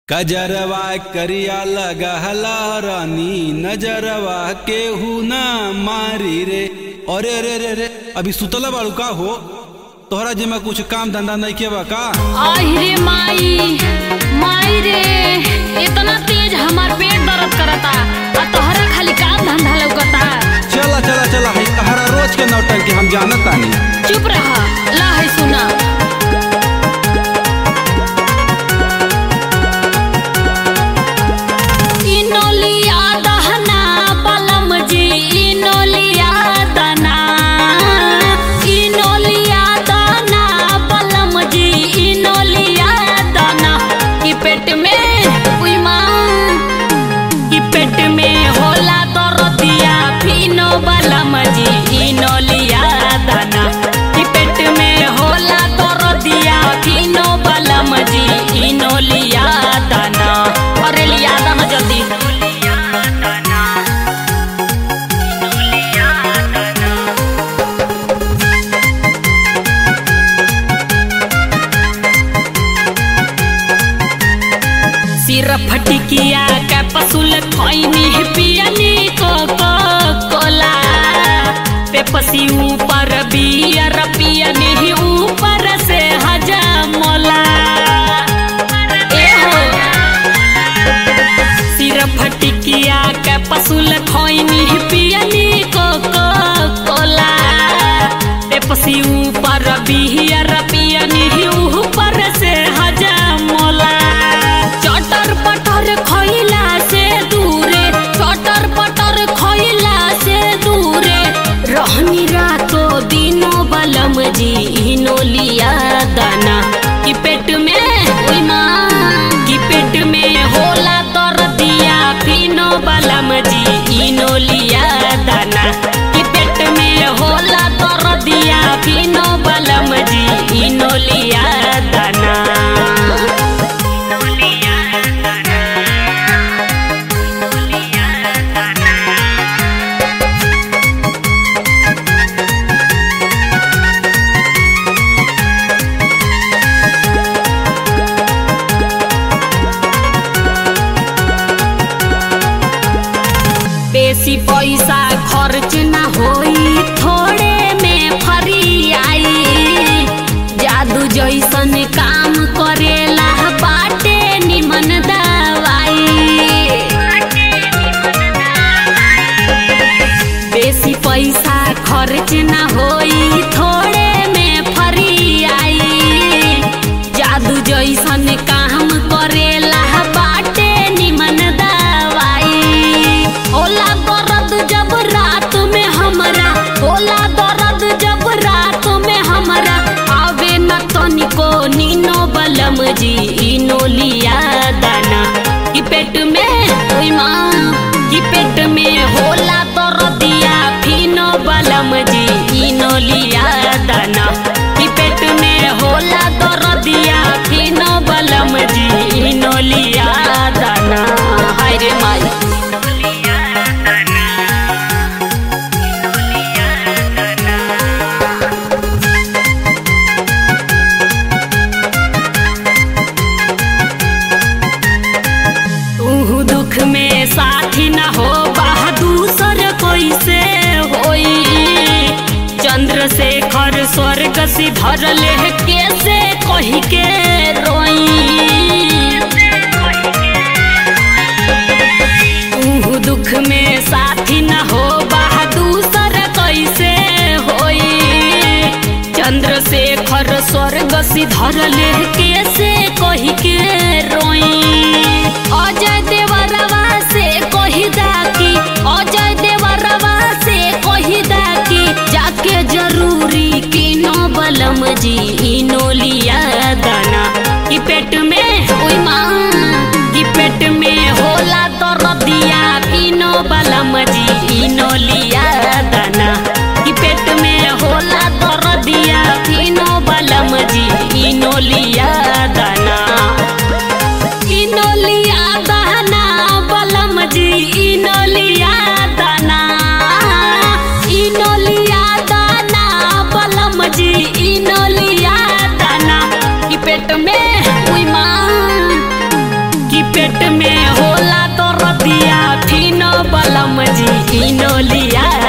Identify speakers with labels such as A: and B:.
A: कजरवा करिया लगहला रानी नजरवा केहू ना मारी रे। अरे रे रे रे अभी सुतला बाड़ू का हो? तोहरा जिम्मा कुछ काम धंधा नहीं के बा का?
B: रे माई माई रे इतना तेज हमार पेट दर्द करता और तोहरा खाली काम धंधा लौकता।
A: चला चला चला है तहरा रोज के नौटंकी हम जानत तानी।
B: चुप रहा ला है सुना। इनोलिया दहना बलम जी इनोलिया दना इनोलिया दना बलम जी इनोलिया दना कि पेट में उई मां कि पेट में होला दर्दिया फिनो बलम जी इनोलिया दना कि पेट में होला दर्दिया फिनो बलम जी इनोलिया दना। अरे लिया दना जल्दी। सिर फटिकिया का पसुल खैनी पियनी कोला पेपसी ऊपर बियर पियनी ऊपर से हजमोला। सिर फटिकिया का पसुल खैनी पियनी कोला पेपसी ऊपर बियर पियनी ऊपर से हजमोला। चटर पटर खइला से दूरे चटर पटर खइला से दूरे रहनी रातो दिनो बलम जी इनोलिया दाना कि पेट में ओई मां कि पेट में होला दर्दिया फिनो बलम जी इनोलिया दाना कि पेट में होला दर्दिया फिनो बलम जी इनोलिया दाना। बेसी पैसा खर्च ना होई थोड़े में फरी आई जादू जैसन काम करेला बाटे निमन दवाई। बेसी पैसा खर्च ना होई थोड़े में फरी आई जादू जैसन काम करेला बाटे निमन दवाई। होला दर्द जब रात में हमरा होला दर्द जब रात में हमरा आवे न तनिको नीनो बलम जी इनोलिया दाना कि पेट में ओई मां कि पेट में होला दर्दिया फिनो बलम जी इनोलिया दाना कि पेट में होला दर्दिया फिनो बलम जी इनोलिया दाना। हाय रे माई दुख में साथी न हो बहादुर कोई से होई चंद्रशेखर स्वर्ग सिधर ले कैसे कही के रोई। दुख में साथी न हो बहादुर कैसे होई चंद्रशेखर स्वर्ग सिधर ले कैसे कही के रोई। अजय देवरवा से कही दा की अजय देवरवा से कही दा की जाके जरूरी किनो बलम जी इनोलिया दाना कि पेट में ओई मां कि पेट में होला दर्दिया किनो बलम जी इनोलिया दाना कि पेट में होला दर्दिया किनो बलम जी इनोलिया दाना। इनोलिया दाना बलम जी इनोलिया दाना इनोलिया दाना बलम जी इनोलिया दाना कि पेट में उई मां कि पेट में होला तो रतिया फिनो बलम जी इनो लिया